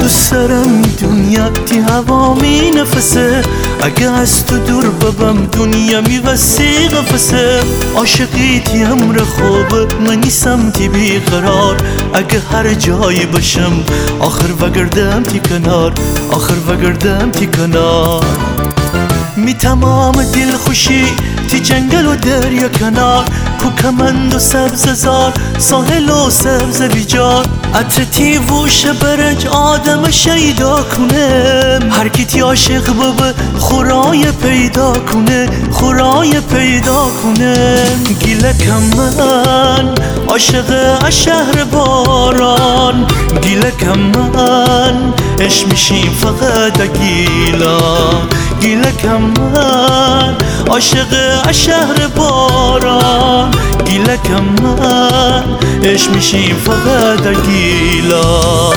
دوست دارم دنیا تی هوا می نفسه، اگه از تو دور ببم دنیا می وسی قفسه. عاشقی تی امر خوبه من نیستم تی بیقرار، اگه هر جایی باشم آخر وگردم تی کنار، آخر وگردم تی کنار. می تمام دل خوشی تی جنگل و دریا کنار، کوکمند و سبززار ساحل و سبز بیجار. عطر تی ووش برنج آدم شیدا کنه، هر کی تی عاشق ببه خورای پیدا کنه، خورای پیدا کنه. گیلکم من عاشق شهر باران، گیلکم من عشق میشیم فقط گیلا. گیلکم من عاشق شهر باران، گیلکم من عشق میشیم فقط گیلا.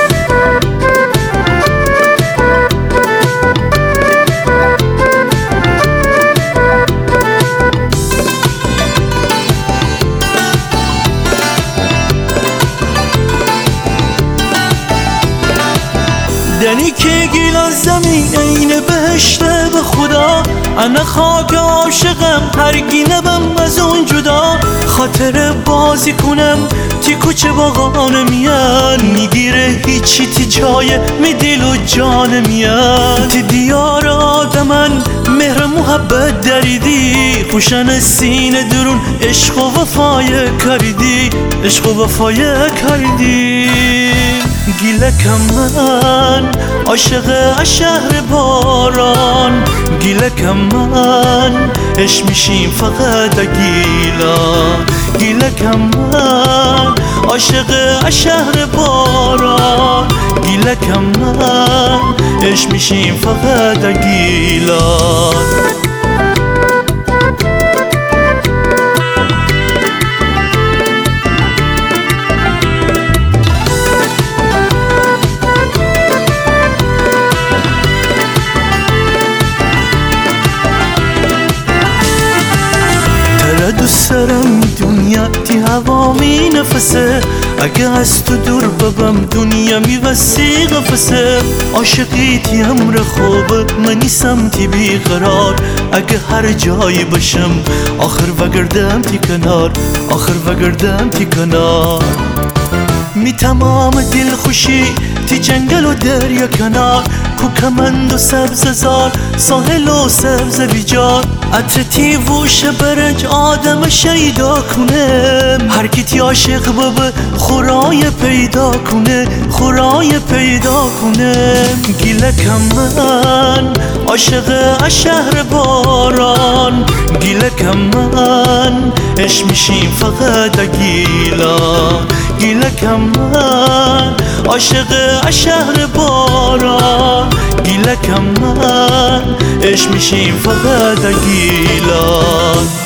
دنی که گیلان زمین این بهشته به خدا، انا خاک عاشقم هرگی نبم از اون جدا. خاطر بازی کنم تی کوچه باغان میان، میگیره هیچی تی جای می دل و جان میان. تی دیار آدمن مهر محبت دریدی، خوشن سینه درون عشق و وفای کردی، عشق و وفای کردی. گیلکم من عاشق شهر باران، گیلکم من عشق میشیم فقط گیلا. گیلکم من عاشق شهر باران، گیلکم من عشق میشیم فقط گیلا. دوست دارم دنیا تی هوا می نفسه، اگه از تو دور ببم دنیا می وسی قفسه. عاشقی تی امر خوبه من نیستم تی بیقرار، اگه هر جایی باشم آخر وگردم تی کنار، آخر وگردم تی کنار. می تمام دل خوشی تی جنگل و دریا کنار، کوکمند و سبززار ساحل و سبز بیجار. عطر تی ووش برنج آدم شیدا کنه، هر کی تی عاشق ببه خورای پیدا کنه، خورای پیدا کنه. گیلکم من عاشق شهر باران، گیلکم من عشق میشیم فقط گیلا. گیلکم من عاشق شهر باران، گیلکم من عشق میشیم فقط گیلا.